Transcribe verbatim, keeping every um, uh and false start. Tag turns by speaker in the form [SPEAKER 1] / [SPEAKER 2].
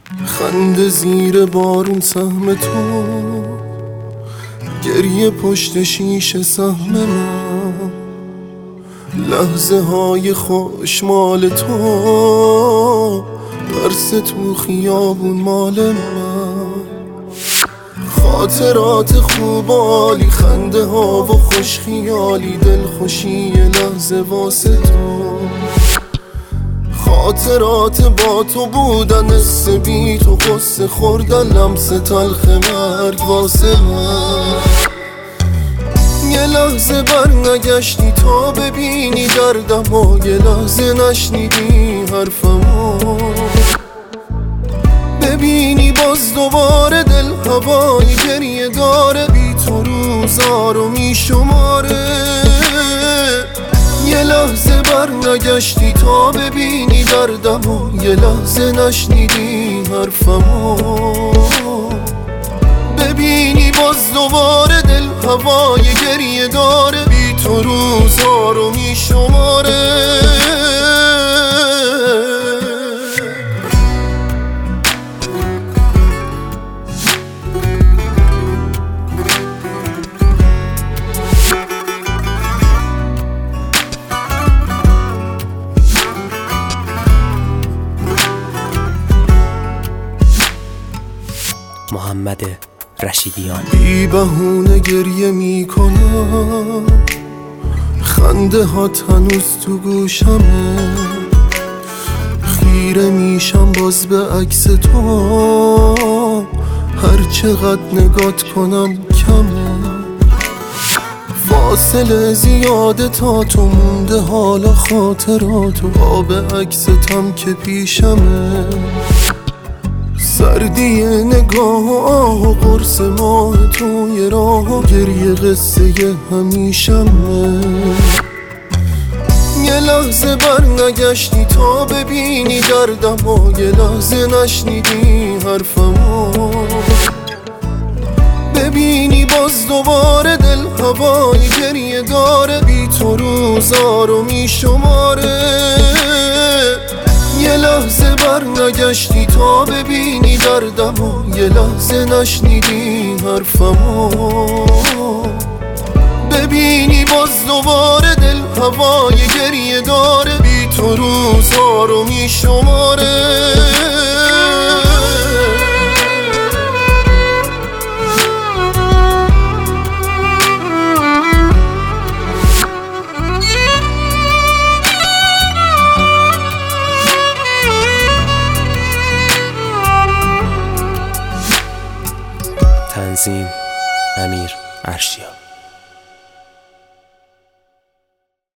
[SPEAKER 1] خنده زیر بارون سهم تو، گریه پشت شیشه سهم من، لحظه های خوش مال تو، برس تو خیابون مال من. خاطرات خوب عالی، خنده ها و خوش خیالی، دل خوشی یه لحظه واسه تو. خاطرات با تو بودن، حس بی تو، قصه خوردن، لمس تلخ مرگ واسه من. یه لحظه برنگشتی تا ببینی دردم و یه لحظه نشنیدی حرفمو، ببینی باز دوباره دل هوایی گریه داره، بی تو روزا رو میشماره. یه لحظه برنگشتی تا ببینی دردم و یه لحظه نشنیدی حرفمو، ببینی باز دوباره دل هوای گریه داره، بی تو روزا رو میشماره.
[SPEAKER 2] محمد رشیدیان.
[SPEAKER 1] بی بهونه گریه میکنم، خنده هات هنوز تو گوشمه، خیره میشم باز به عکس تو، هر چقدر نگات کنم کمه. فاصله زیاده تا تو مونده، حالا خاطرات و آب عکستم که پیشمه. سردی نگاه و آه و قرص ماه توی راه و گریه قصه همیشمه. یه لحظه برنگشتی تا ببینی دردم و یه لحظه نشنیدی حرفمو، ببینی باز دوباره دل هوای گریه داره، بی تو روزا رو میشماره. یه لحظه برنگشتی تا ببینی دردم و یه لحظه نشنیدی حرفمو، ببینی باز دوباره دل هوای گریه داره، بی تو روزا رو میشماره.
[SPEAKER 2] تنظیم امیر ارشیا.